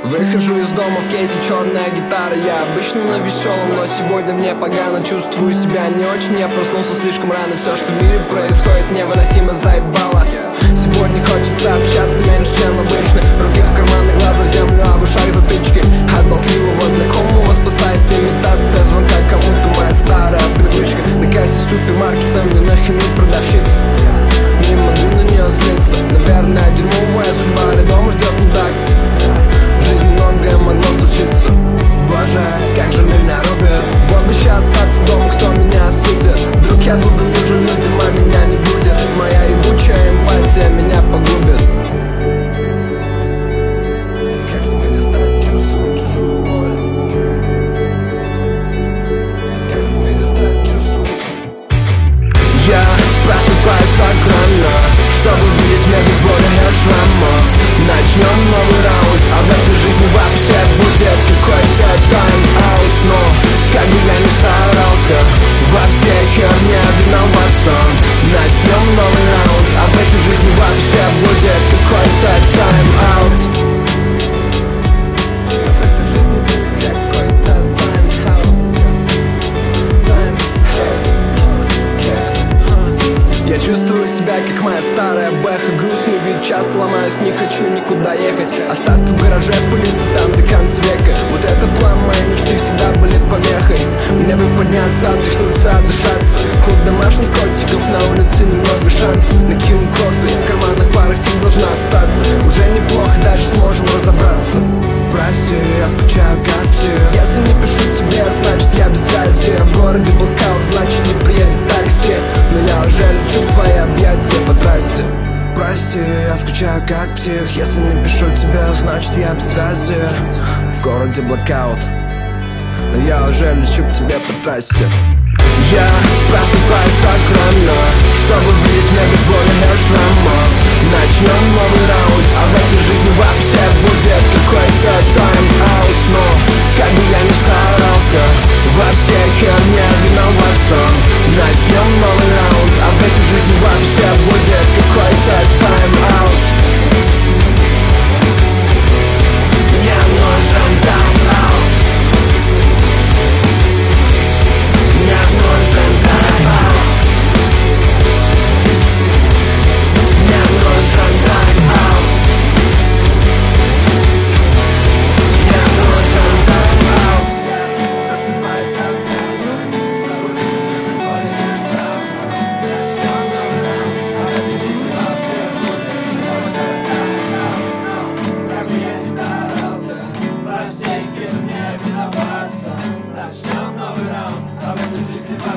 Выхожу из дома в кейсе черная гитара. Я обычно на веселом, но сегодня мне погано. Чувствую себя не очень, я проснулся слишком рано. Все, что в мире происходит, невыносимо заебало. Сегодня хочется общаться меньше, чем обычно. Руки в карманы, глаза в землю, а в ушах затычки. От болтливого знакомого спасает имитация звонка кому-то, моя старая привычка. На кассе супермаркета мне нахимит продавщица. Не могу на нее злиться. Наверное, дерьмовая судьба рядом ждет не так. В жизни многое могло случиться. Боже, как же меня рубят. Вот бы сейчас остаться дома, кто меня осудит. Вдруг я буду нужен людям, а меня не будет. Моя ебучая эмпатия меня погубит. Как не перестать чувствовать чужую боль? Как не перестать чувствовать? Я просыпаюсь так рано, чтобы видеть меня без боли и шрамов. Начнем новый раунд, а в этой жизни вообще будет какой-то тайм-аут. Но как бы я ни старался, во всей херне виноват сам. Начнем новый раунд, а в этой жизни вообще будет какой-то тайм-аут. В этой жизни будет какой-то тайм-аут. Я чувствую себя, как моя старая бэха. Грустный вид, часто ломаюсь, не хочу никуда ехать. Остаться в гараже, пылиться там до конца века. Вот это план моей мечты, всегда были помехой. Мне бы подняться, отряхнуться, отдышаться. Клуб домашних котиков, на улице немного шансов. Накину кроссы, в карманах пара сил должна остаться. Уже неплохо, даже сможем разобраться. Прости, я скучаю как псих. Если не пишу тебе, значит я без связи. В городе блокаут, значит не приедет такси. Но я уже лечу в твои объятия по трассе. Прости, я скучаю как псих. Если не пишу тебе, значит я без связи. В городе блокаут, но я уже лечу к тебе по трассе. Я просыпаюсь так рано, чтобы видеть меня без боли и шрамов. Начнем новый раунд, а в этой жизни вообще будет какой-то тайм-аут. Но как бы я ни старался, во всей херне виноват сам. Начнем новый раунд, а в этой жизни вообще будет какой-то тайм-аут. Мне нужен тайм-аут. Мне нужен тайм-аут. Мне нужен тайм-аут. Мне нужен тайм-аут. Просыпаюсь так рано, чтобы видеть без боли и шрамов. Начнем новый раунд, а в этой жизни вообще будет какой-то тайм-аут. Как бы я ни старался, во всей херне виноват сам. Начнем новый раунд, а в этой жизни вообще